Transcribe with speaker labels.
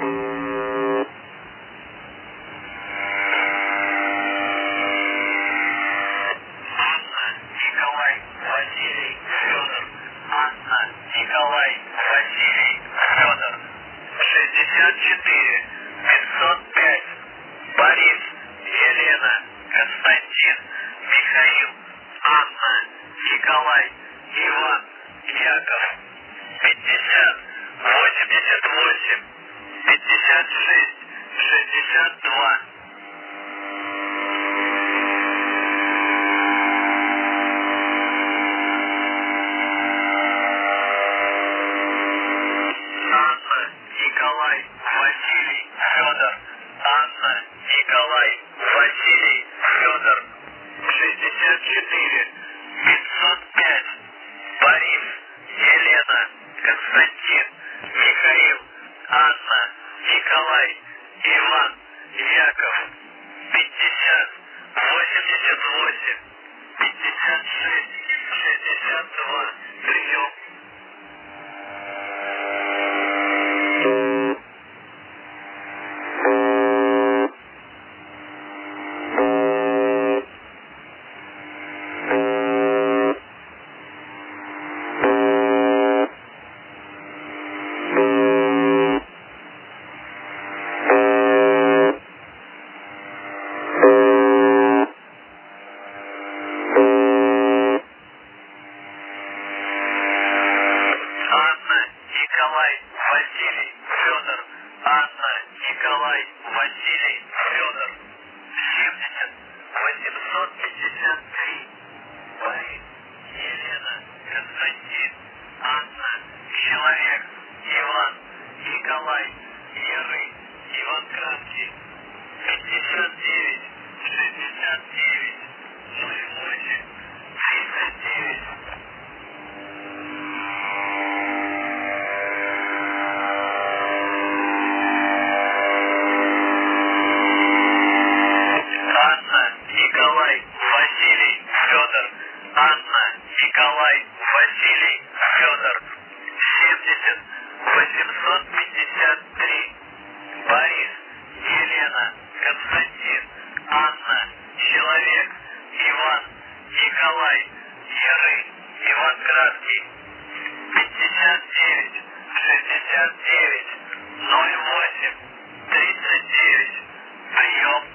Speaker 1: Николай, Василий, Федор. 64 505. Борис, Елена, Константин, Михаил, Анна, Николай, Иван, Яков. 50 88 56 62. Николай, Василий, Федор. Анна, Николай, Василий, Федор. 64 505. Борис, Елена, Константин, Михаил, Анна, Николай, Иван, Яков. 50 88 56 62. Прием. Николай, Василий, Федор. Анна, Николай, Василий, Федор. 70 853. Борис, Елена, Константин, Анна, Человек, Иван, Николай, Еры, Иван Краткий. 59 69 08 39. Николай, Василий, Федор. Анна, Николай, Василий, Федор. 70 853. Борис, Елена, Константин, Анна, Человек, Иван, Николай, Еры, Иван Краткий. 59 69 08 39. Прием.